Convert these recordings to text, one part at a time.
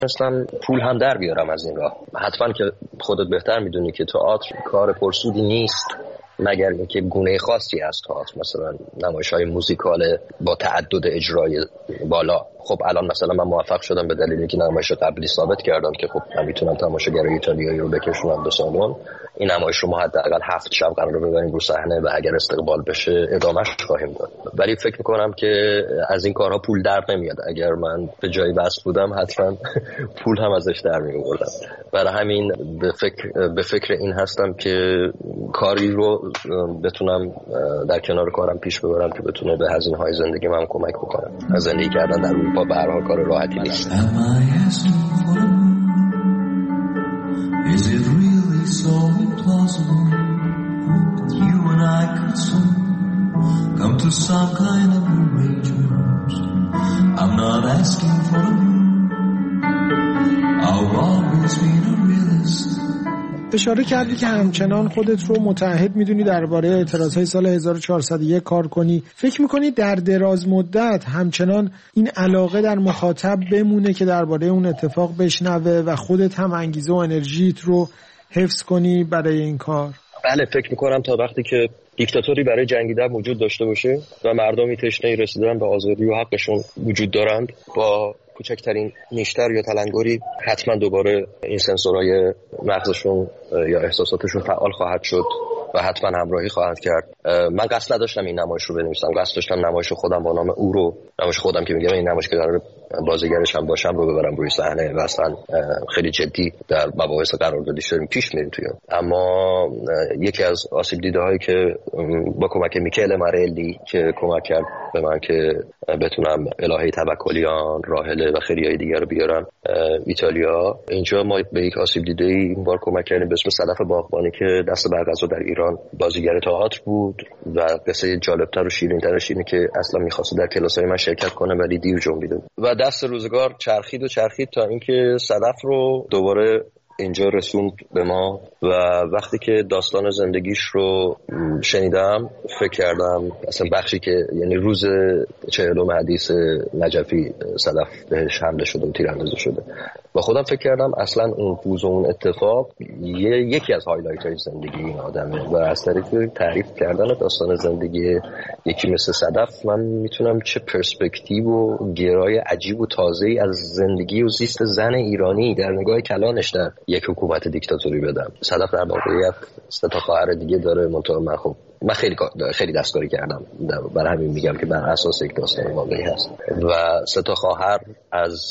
مثلا پول هم در بیارم از این راه. حتما که خودت بهتر میدونی که تئاتر کار پرسودی نیست مگر اینکه گونه خاصی از تئاتر، مثلا نمایش‌های موزیکال با تعدد اجرای بالا. خب الان مثلا من موفق شدم به دلیل اینکه نمایش قبلی ثابت کردم که خب من میتونم تماشاگرای ایتالیایی رو بکشونم به سالن. این نمایش رو ما حداقل 7 شب قراره ببریم رو صحنه و اگر استقبال بشه ادامهش خواهیم داد. ولی فکر میکنم که از این کارها پول در نمیاد. اگر من به جای بس بودم حتما پول هم ازش در میآوردم. برای همین به فکر این هستم که کاری رو بتونم در کنار کارم پیش ببرم که بتونه به هزینه‌های زندگی من کمک بکنه. از زندگی کردن در اروپا به هر حال کار راحتی نیست. Is it really so implausible that you and I could soon come to some kind of arrangement? I'm not asking for the moon. I've always been a realist. اشاره کردی که همچنان خودت رو متعهد میدونی درباره اعتراضهای سال 1401 کار کنی. فکر میکنی در دراز مدت همچنان این علاقه در مخاطب بمونه که درباره اون اتفاق بشنوه و خودت هم انگیزه و انرژیت رو حفظ کنی برای این کار؟ بله، فکر میکنم تا وقتی که دیکتاتوری برای جنگیدن وجود داشته باشه و مردمی تشنه رسیدن به آزادی و حقشون وجود دارند، با کوچکترین نیشتر یا تلنگری حتما دوباره این سنسورهای مغزشون یا احساساتشون فعال خواهد شد و حتما همراهی خواهد کرد. من قصد نداشتم این نمایش رو بنویسم، قصد داشتم نمایش خودم با نام او رو، نمایش خودم که میگم این نمایش که قرار بازیگرش هم باشم رو ببرم روی صحنه و اصلا خیلی جدی در مباحث قراردادی شدیم پیش میریم توی. اما یکی از آسیب دیده هایی که با کمک میکل مارلی که کمک کرد به من که بتونم الهه توکلیان، راحله و خیلیای دیگر رو بیارم ایتالیا، اینجا ما به یک آسیب دیده این بار کمک کردیم به اسم صدف باغبانی که دست برغزا در ایران بازیگر تئاتر بود و قصه جالبتر و شیرین‌ترش اینه که اصلا می‌خواست در کلاسای من شرکت کنه ولی دیر جنبیده و دست روزگار چرخید تا اینکه صدف رو دوباره اینجا رسوند به ما و وقتی که داستان زندگیش رو شنیدم فکر کردم اصلا بخشی که یعنی روز 40 حدیث نجفی صدف بهش حمله شده و تیراندازی شده و خودم فکر کردم اصلا اون روز و اون اتفاق یکی از هایلایت های زندگی این آدمه و از طریق تعریف کردن داستان زندگی یکی مثل صدف من میتونم چه پرسپکتیو و گرای عجیب و تازه‌ای از زندگی و زیست زن ایرانی در نگاه کلانش در یک حکومت دیکتاتوری بدم. صدف در واقعیت 3 خواهر دیگه داره، من خیلی دستکاری کردم، برای همین میگم که بر اساس یک داستان واقعی هست و 3 خواهر از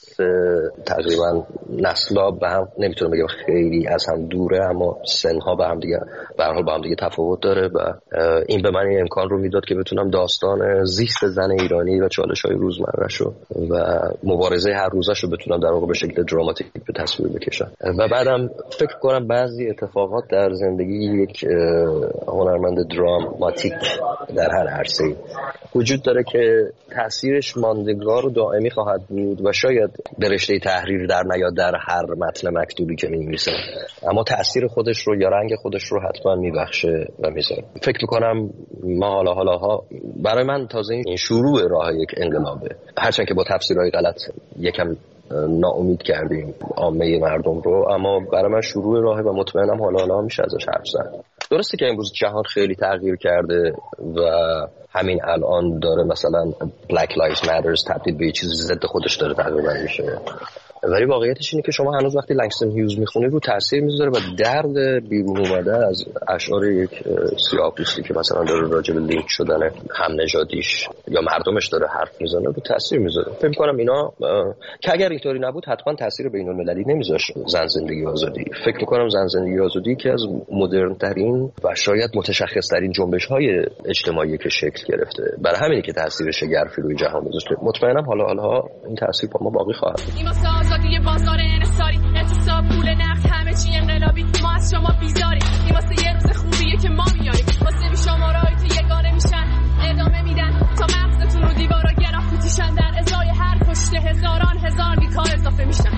تقریبا نسلا به هم نمیتونم بگم خیلی از هم دوره، اما سنها به هم دیگه به هر حال با هم دیگه تفاوت داره و این به من این امکان رو میداد که بتونم داستان زیست زن ایرانی و چالش‌های روزمره‌شو و مبارزه هر روزش رو بتونم در واقع به شکل دراماتیک به تصویر بکشم و بعدم فکر کنم بعضی اتفاقات در زندگی یک هنرمند دراماتیک در هر عرصه‌ای وجود داره که تاثیرش ماندگار و دائمی خواهد بود و شاید به رشته تحریر در نیاد در هر متن مکتوبی که می‌نویسه، اما تأثیر خودش رو یا رنگ خودش رو حتما میبخشه و میذاره. فکر میکنم ما حالاها برای من تازه این شروع راه یک انقلابه، هرچند که با تفسیرهای غلط یکم ناامید کردیم عامه مردم رو، اما برای من شروع راهه و مطمئنم حالا میشه ازش حرف زد. درسته که امروز جهان خیلی تغییر کرده و همین الان داره مثلا Black Lives Matter تبدیل به یه چیز ضد خودش داره تقریبا میشه، ولی واقعیتش اینه که شما هنوز وقتی لنگستون هیوز میخونید رو تاثیر میذاره و درد بیرون اومده از اشعار یک سیاه‌پوستی که مثلا داره راجع به لینچ شدن هم نژادیش یا مردمش داره حرف میزنه رو تاثیر میذاره. فکر می‌کنم اینا که اگر اینطوری نبود حتما تاثیر بین‌المللی نمیذاشت زن زندگی آزادی. فکر می‌کنم زن زندگی آزادی که از مدرن ترین و شاید متشخص ترین جنبش‌های اجتماعی که شکل گرفته، برای همینه که تاثیر شگرفی روی جهان گذاشته. مطمئنم حالا این تاثیر با ما باقی خواهد بود. آزادی بازار انحصاری، اعتصاب، پول نقد، همه چی انقلابی. ما از شما بیزاری، این واسه یه روز خوبیه که ما میاریم، واسه بی شمارهایی که یگانه میشن ادامه میدن تا مغزتون رو دیوارا گرافیتی تیشن، در ازای هر کشته هزار بیکار اضافه میشن.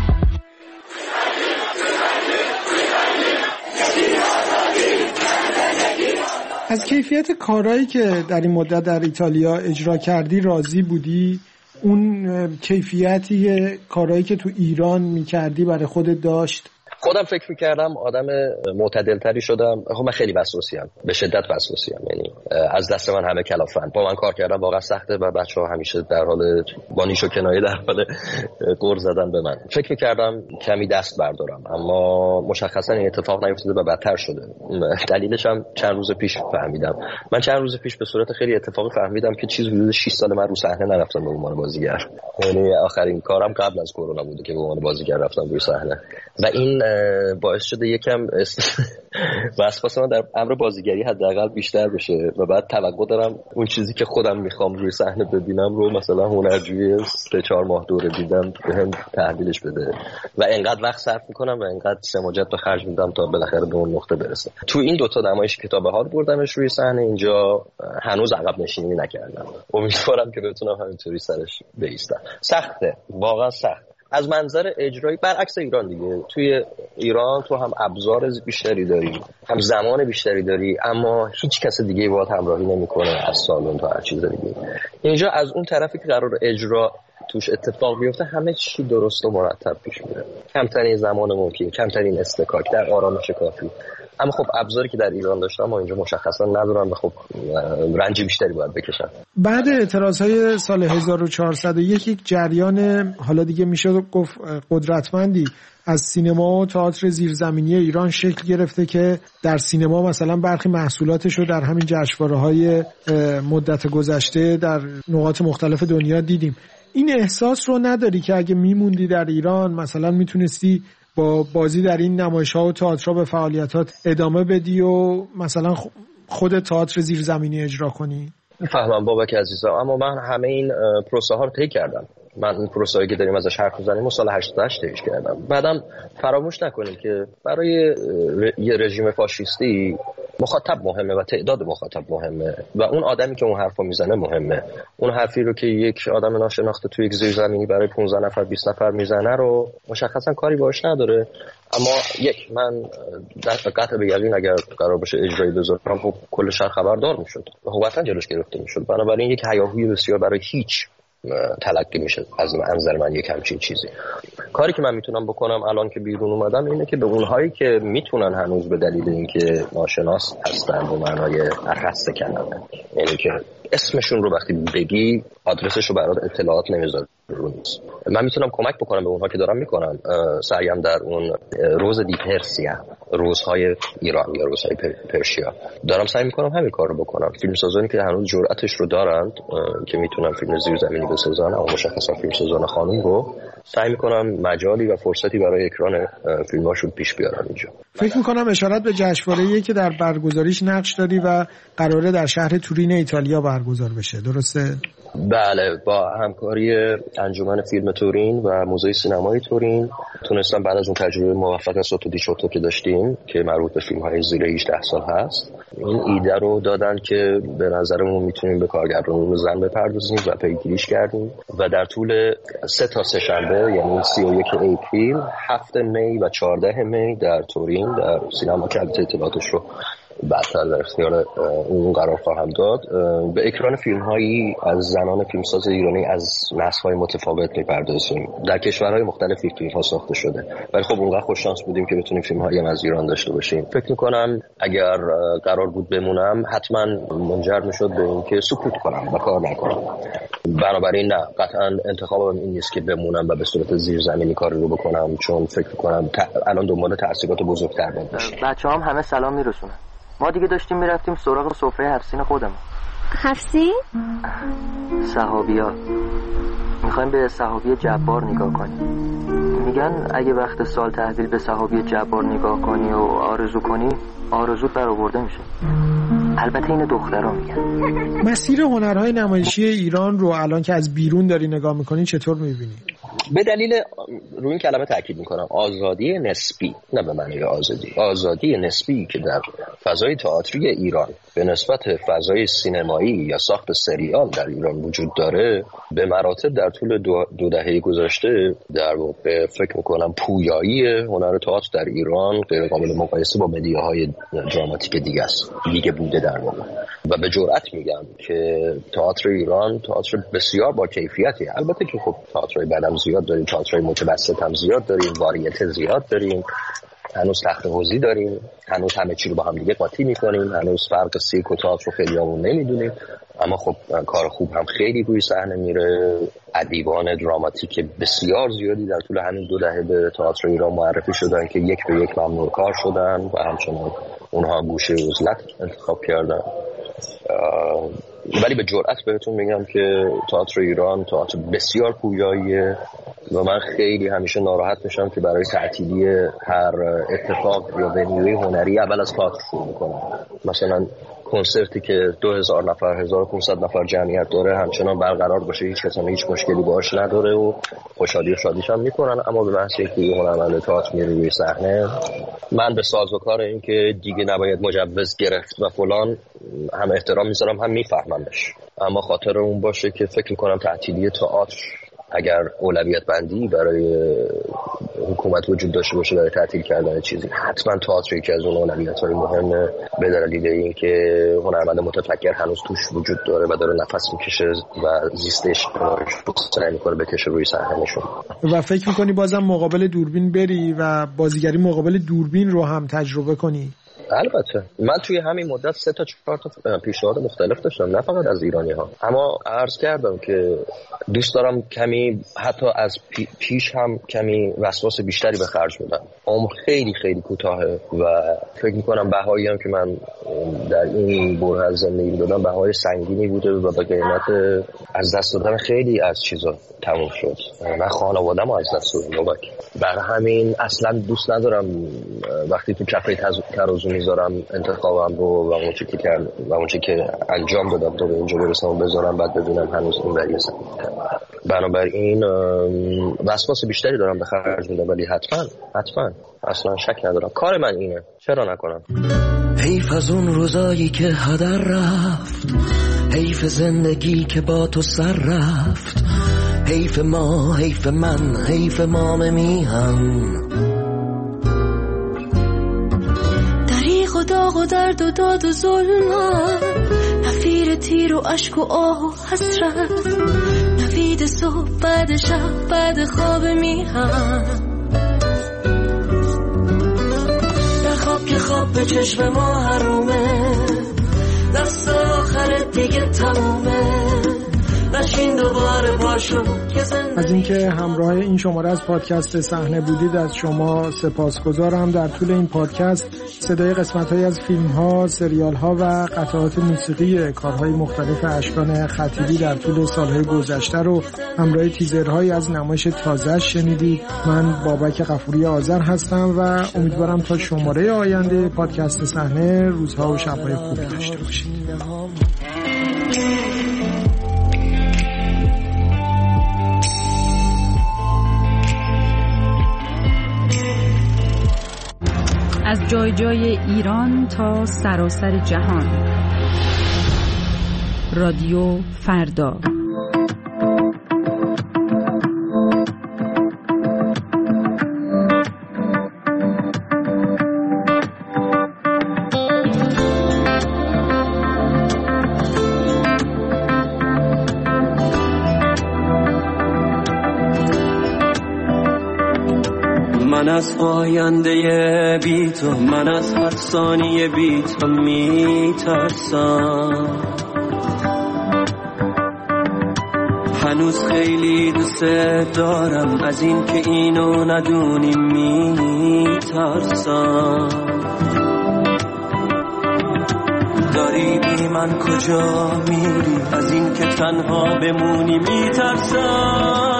از کیفیت کارهایی که در این مدت در ایتالیا اجرا کردی راضی بودی؟ اون کیفیتی کارهایی که تو ایران میکردی برای خودت داشت؟ خودم فکر میکردم آدم معتدلتری شدم. خب من خیلی وسواسیم، به شدت وسواسیم، یعنی از دست من همه کلافن. با من کار کردم واقعا سخته و بچه‌ها همیشه در حال با نیش و کنایه در حال قرض زدن به من. فکر میکردم کمی دست بردارم، اما مشخصا این اتفاق نیفتاده و بدتر شده. دلیلش هم چند روز پیش فهمیدم. من چند روز پیش به صورت خیلی اتفاقی فهمیدم که چیز حدود 6 سال من رو صحنه نرفتم به عنوان بازیگر. یعنی آخرین کارم قبل از کرونا بوده که به عنوان بازیگر رفتم روی صحنه و این باعث شده یکم وسواس من در امر بازیگری حداقل بیشتر بشه و بعد توقع دارم اون چیزی که خودم میخوام روی صحنه ببینم رو مثلا هنرجوی 3-4 ماه دوره دیدم بهم تحویلش بده و انقدر وقت صرف میکنم و انقدر سماجت به خرج میدم تا بالاخره به اون نقطه برسه. تو این دوتا نمایش کتاب حال بردمش روی صحنه، اینجا هنوز عقب نشینی نکردم. امیدوارم که بتونم همینطوری سرش بایستم. سخته، واقعا سخت. از منظر اجرایی برعکس ایران دیگه، توی ایران تو هم ابزار بیشتری داری، هم زمان بیشتری داری، اما هیچ کس دیگه باهات همراهی نمیکنه از سالن تا هر چیز دیگه. اینجا از اون طرفی که قرار اجرا توش اتفاق بیفته همه چی درست و مرتب پیش میره، کمترین زمان ممکن، کمترین استکاک در آرامش کافی. اما خب ابزاری که در ایران داشتم اما اینجا مشخصا ندارم و خب رنج بیشتری باید بکشم. بعد اعتراضهای سال 1401 یک جریان حالا دیگه میشه گفت قدرتمندی از سینما و تئاتر زیرزمینی ایران شکل گرفته که در سینما مثلا برخی محصولاتش رو در همین جشنواره‌های مدت گذشته در نقاط مختلف دنیا دیدیم. این احساس رو نداری که اگه میموندی در ایران مثلا میتونستی با بازی در این نمایش‌ها و تئاترها به فعالیتات ادامه بدی و مثلا خود تئاتر زیرزمینی اجرا کنی؟ میفهمم بابک عزیزم، اما من همه این پروسه ها رو طی کردم. من این پروسه‌ای که داریم ازش حرف می‌زنیم سال 88 طیش کردم. بعدم فراموش نکنیم که برای یه رژیم فاشیستی مخاطب مهمه و تعداد مخاطب مهمه و اون آدمی که اون حرفو میزنه مهمه. اون حرفی رو که یک آدم ناشناخته توی یک زیرزمینی برای 15 نفر 20 نفر میزنه رو مشخصا کاری باش نداره. اما من در قطع به یقین اگر قرار باشه اجرایی بذارم خب کل شهر خبردار میشد و حتما جلوش گرفته میشد. بنابراین یک هیاهوی بسیار برای هیچ تلقی میشه از منظر من یک همچین چیزی. کاری که من میتونم بکنم الان که بیرون اومدم اینه که به اونهایی که میتونن هنوز به دلیل اینکه ناشناس هستن به معنای اخص کلمه، یعنی که اسمشون رو وقتی بگی آدرسش رو برات اطلاعات نمیذاره رو نیست، من میتونم کمک بکنم به اونها که دارم میکنم. سعیم در اون روز دی پرسیا، روزهای ایران یا روزهای پرشیا، دارم سعی میکنم همین کار رو بکنم. فیلمسازانی که هنوز جرأتش رو دارند که میتونن فیلم زیرزمینی بسازن، اما مشخصا فیلمسازان خانم رو سعی میکنم مجالی و فرصتی برای اکران فیلماشون پیش بیارن اینجا. فکر میکنم اشارت به جشنواره‌ای که در برگزاریش نقش داری و قراره در شهر تورین ایتالیا برگزار بشه، درسته؟ بله، با همکاری انجمن فیلم تورین و موزه سینمای تورین تونستم بعد از اون تجربه موفق سوتو دی شوتو که داشتیم که مربوط به فیلم‌های زیر 18 سال هست، این ایده رو دادن که به نظرمون میتونیم به کارگردان رو زن بپردازیم و پیگیریش کردیم و در طول 3 تا سه‌شنبه یعنی 31 اپریل، 7 می و 14 می در تورین در سینما که اطلاعاتش رو بعدتر در اختیار اون قرار خواهم داد، به اکران فیلم‌هایی از زنان فیلمساز ایرانی از نسل‌های متفاوت می‌پردازیم. در کشورهای مختلفی فیلم‌ها ساخته شده، ولی خب اونقدر خوش شانس بودیم که بتونیم فیلم‌هایی از ایران داشته باشیم. فکر می‌کنم اگر قرار بود بمونم حتما منجر می‌شد به اینکه سکوت کنم و کار نکنم. بنابراین نه، قطعاً انتخابم این نیست که بمونم و به صورت زیرزمینی کاری رو بکنم، چون فکر می‌کنم الان دنبال تأثیرات بزرگتر باشم. بچه‌هام همه سلام میرسونن. ما دیگه داشتیم میرفتیم سراغ سفره حفصین خودمون. حفصین؟ صحابی‌ها. میخوایم به صحابی جبار نگاه کنیم. میگن اگه وقت سال تحویل به صحابی جبار نگاه کنی و آرزو کنی، آرزوت برآورده میشه. البته این دخترها میگن. مسیر هنرهای نمایشی ایران رو الان که از بیرون داری نگاه میکنی چطور میبینی؟ به دلیل روی این کلمه تاکید میکنم، آزادی نسبی، نه به معنی آزادی نسبی که در فضای تئاتری ایران به نسبت فضای سینمایی یا ساخت سریال در ایران وجود داره، به مراتب در طول دو دهه گذشته در واقع فکر میکنم پویایی هنر تئاتر در ایران غیر قابل مقایسه با مدیاهای دراماتیک دیگه بوده در واقع. و به جرئت میگم که تئاتر ایران تئاتر بسیار با کیفیتی، البته که خب تئاترای بعدم زیاد داریم، تئاترای متوسط هم زیاد داریم، واریته زیاد داریم، هنوز تخت حوزی داریم، هنوز همه چی رو با هم دیگه قاطی میکنیم، هنوز فرق سیرک و تئاتر رو خیلی همون نمیدونیم، اما خب کار خوب هم خیلی روی صحنه میره. ادیبان دراماتیک بسیار زیادی در طول همین 2 دهه به تئاتر ایران معرفی شدن که یک به یک ممنوع کار شدن و همچنان اونها گوشه عزلت انتخاب کردن. ولی به جرئت بهتون میگم که تئاتر ایران تئاتر بسیار پویاییه و من خیلی همیشه ناراحت میشم که برای تعطیلی هر اتفاق یا ونیوی هنری اول از تئاتر شروع میکنم. مثلا کنسرتی که 2000 نفر 1500 نفر جمعیت داره همچنان برقرار باشه، هیچ کس هم هیچ مشکلی باهاش نداره و خوشحالی و شادیش هم میکنن، اما به محض اینکه هنرمند تئاتر میره روی صحنه، من به سازوکار این که دیگه نباید مجوز گرفت و فلان هم احترام میذارم، هم میفهممش، اما خاطر اون باشه که فکر میکنم تعطیلی تئاتر اگر اولویت بندی برای حکومت وجود داشته باشه برای تعطیل کردن چیزی، حتما تئاتر یکی از اون اولویت‌های مهمه، به دلیل اینکه هنرمند متفکر هنوز توش وجود داره و داره نفس میکشه و زیستش سعی میکنه بکشه روی صحنه نشون. و فکر میکنی بازم مقابل دوربین بری و بازیگری مقابل دوربین رو هم تجربه کنی؟ البته من توی همین مدت 3 تا 4 تا پیشنهاد مختلف داشتم، نه فقط از ایرانی‌ها، اما عرض کردم که دوست دارم کمی حتی از پیش هم کمی وسواس بیشتری به خرج بدم. عمر خیلی خیلی کوتاهه و فکر می‌کنم بهایی هم که من در این بره از زندگی دادم بهای سنگینی بوده و با قیمت از دست دادن خیلی از چیزا تموم شد. من خانواده‌مو از دست دادم، برای همین اصلا دوست ندارم وقتی تو کفه ترازو میذارم انتخابم رو و اون چیزی که کردم و اون چیزی که انجام دادم تا به اینجا برسم بذارم بعد ببینم هنوز این وریه سن. بنابراین وسواس بیشتری دارم به خرج میدم، ولی حتما اصلا شک ندارم کار من اینه، چرا نکنم. حیف از اون روزایی که هدر رفت، حیف زندگی که با تو سر رفت، حیف ما، حیف من، حیف مام میهن، دریغ و داغ و درد و داد و ظلمت، نفیر تیر و عشق و آه و حسرت، نوید صبح بعد شب بعد خواب میهن، در خواب که خواب به چشم ما حرومه، دست آخر دیگه تمومه، نشین دوباره باشو. از اینکه همراه این شماره از پادکست صحنه بودید از شما سپاسگزارم. در طول این پادکست صدای قسمت‌هایی از فیلم‌ها، سریال‌ها و قطعات موسیقی کارهای مختلف اشکان خطیبی در طول سال‌های گذشته رو همراه تیزرهایی از نمایش تازه شنیدید. من بابک غفوری آذر هستم و امیدوارم تا شماره آینده پادکست صحنه روزها و شب‌های خوبی داشته باشید. از جای جای ایران تا سراسر جهان. رادیو فردا. من از آینده بی تو، من از هر ثانیه بی تو میترسم، هنوز خیلی دوست دارم، از این که اینو ندونی میترسم، داری بی من کجا میری، از این که تنها بمونی میترسم،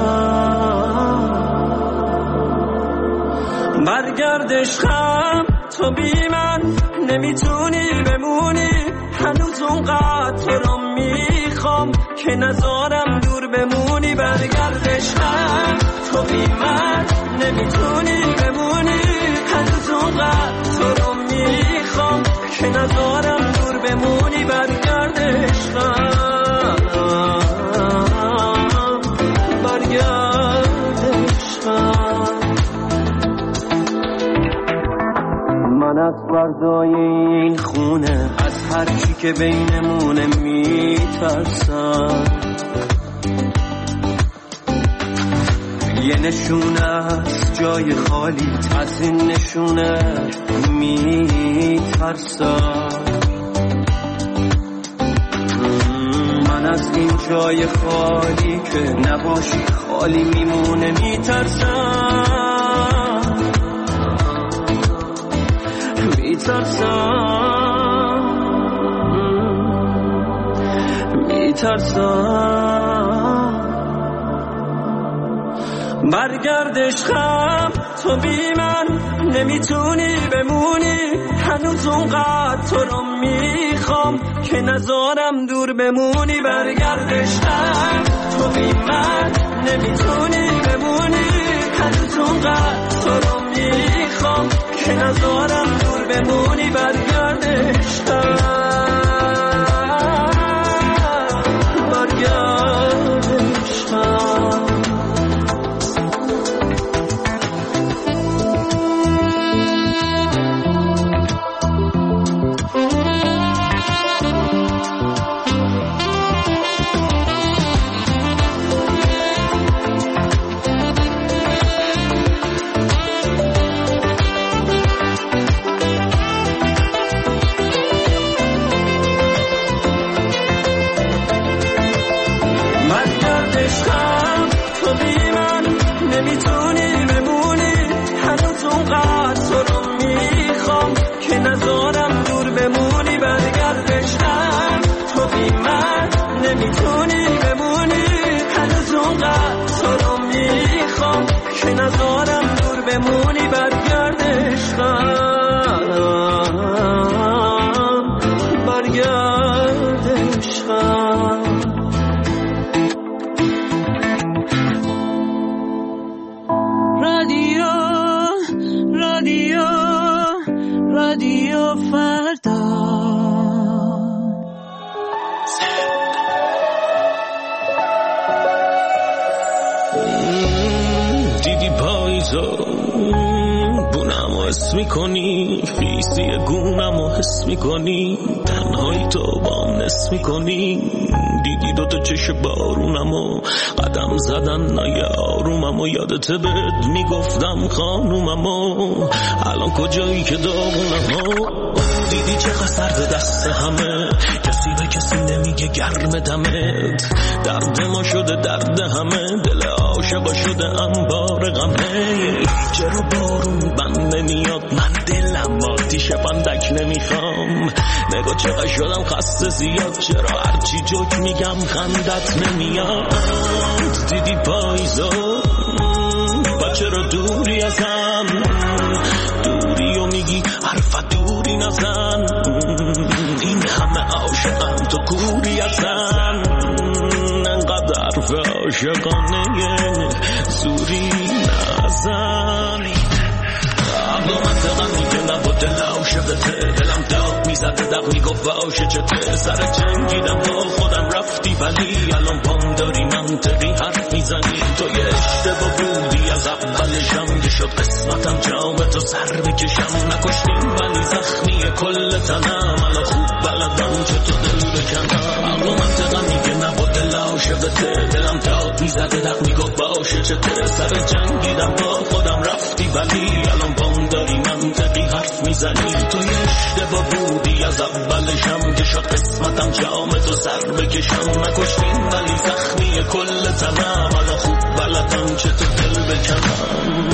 میترسم برگرد عشقم تو بی من نمیتونی بمونی، هنوز اونقدر تو رو میخوام که نذارم دور بمونی. برگرد عشقم تو بی من نمیتونی بمونی، هنوز اونقدر تو رو میخوام که نذارم دور بمونی. برگرد عشقم، برگرد عشقم. من از فردای این خونه، از هر چی که بینمونه میترسم. یه نشونه از جای خالی، از این نشونه میترسم. من از این جای خالی که نباشی خالی میمونه میترسم، میترسم. برگرد عشقم تو بی من نمیتونی بمونی، هنوز اونقدر تو رو میخوام که نذارم دور بمونی. برگرد عشقم تو بی من نمیتونی بمونی، هنوز اونقدر تو رو میخوام که نذارم دور بمونی. برگرد عشقم، برگرد عشقم. نمیتونی بمونی، هنوز اونقدر تو رو میخوام که نذارم دور بمونی. برگرد عشقم تو بی من نمیتونی بمونی، هنوز اونقدر تو رو میخوام که نذارم دور بمونی. برگرد عشقم، برگرد عشقم. رادیو فردا. دیدی پاییزا بونمو حس میکنی، خیسی گونمو حس میکنی، تنهایی تو بام نس میکنی. دیدی دوتا چش بارونمو قدم زدن نای آروممو، یادت بهت میگفتم خانوممو، الان کجایی که داغونمو. دیدی چقدر سرد دست همه، کسی به کسی نمیگه گرم دمت، درد ما شده درد همه، دل عاشقا شده انبار غمه. چرا بارون بند نمیاد، من دلم آتیش بندک نمیخوام، نگاه چقدر شدم خسته زیاد، چرا هرچی جوک میگم خندت نمیاد. دیدی پاییزا با چرا دوری ازم، دوری و میگی حرف دوری نزن، این همه عاشقم تو کوری ازم، انقدر حرف عاشقانه زوری نزن. عقل و منطقم میگه نبا دل عاشقته، دلم داغ میزده دق میگفت باشه چته، سر جنگیدم با خودم رفتی ولی الان پام داری منطقی حرف میزنی. تو یه اشتباه بودی از اولشم، که شد قسمتم جام تو سر بکشم، نکشتیم ولی زخمی کل تنم، الان خوب بلدم چه تو دل بکنم. عقل و منطقم میگه نبا دل عاشقته، دلم داغ میزده دق میگفت باشه چته، سر جنگیدم با خودم رفتی ولی الان پام داری منطقی حرف میزنی. تو یه اشتباه بودی از اولشم، که شد قسمتم جام تو سر بکشم، نکشتیم ولی زخمی کل تنم، الان خوب بلدم چه تو دل بکنم.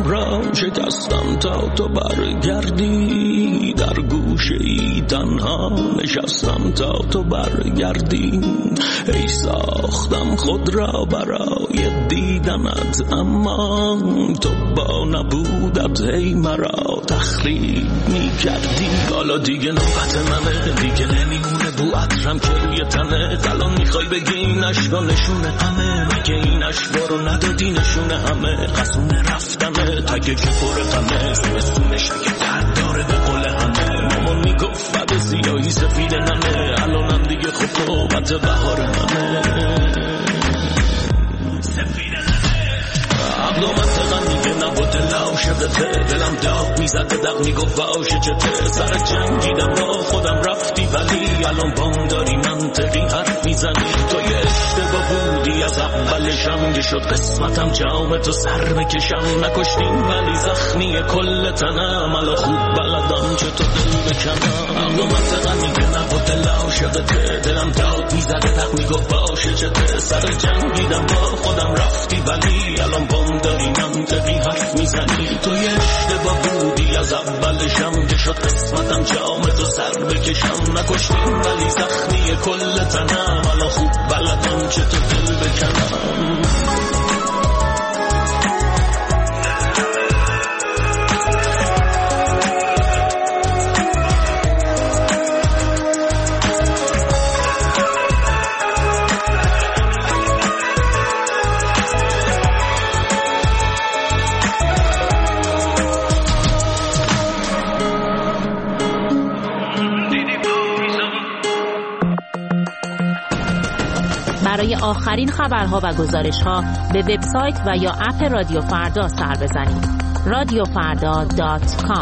را شکستم تا تو برگردی، در گوشه ای تنها نشستم تا تو برگردی. ای ساختم خود را برای دیدنت، اما تو با نبودت هی مرا تخریب می کردی. حالا دیگه نوبت منه، دیگه نمیمونه بو عطرم که روی تنه. الان میخوای بگی این عشقا نشونه همه، مگه این عشقا رو ندادی نشونه همه. قصونه رفتنه تگه که پر غمه، زمستونش دیگه درد داره به قول همه. مامان میگفت بعد سیاهی سفید نمه، الانم دیگه خب نوبت بهار منه. سفید عقل و منطقم میگه نبود عاشقته، دلم داغ میزد دق میگفت باشه چته. سر جنگیدم با خودم رفتی ولی الان بام داری منطقی حرف میزنی. تو یه اشتباه بودی از اولشم، که شد قسمتم جام تو سر بکشم. نکشتیم ولی زخمی کل تنم، الان خوب بلدم چه تو دل بکنم. عقل و منطقم میگه نبود عاشقته، دلم داغ میزد دق میگفت باشه چته. سر جنگیدم با خودم رفتی ولی الان بام داری منطقی حرف میزنی. تو یه اشتباه بودی از اولشم، که شد قسمتم جام تو سر بکشم. نکشتیم ولی زخمی کل تنم، الان خوب بلدم چه تو دل بکنم. برای آخرین خبرها و گزارش‌ها به وبسایت و یا اپ رادیو فردا سر بزنید. radiofarda.com.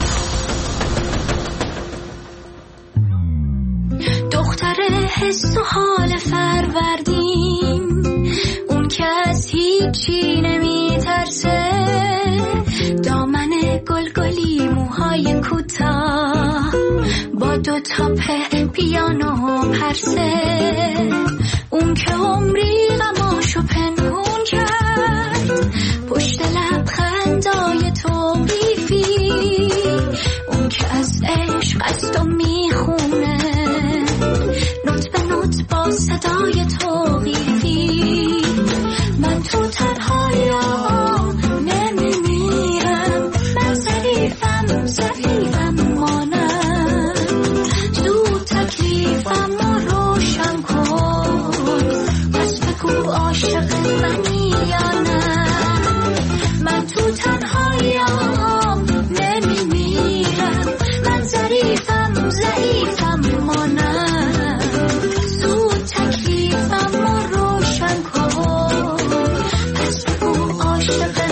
دختر حس و حال فروردین، اون که از هیچی نمیترسه، دامن گلگلی موهای کوتاه با دو تاپ پیانو پرسه. اون که عمری غماشو پنهون کرد پشت لبخندای توقیفی، اون که از عشق است و میخونه نوت به نوت با صدای توقیفی. من تو تنهایم نمیمیرم، من ضعیفم مانم، زود تکلیفم رو روشن کن، پس بگو عاشق منی یا نه. من تو تنهایم نمیمیرم، من ضعیفم مانم، زود تکلیفم رو روشن کن، پس بگو عاشق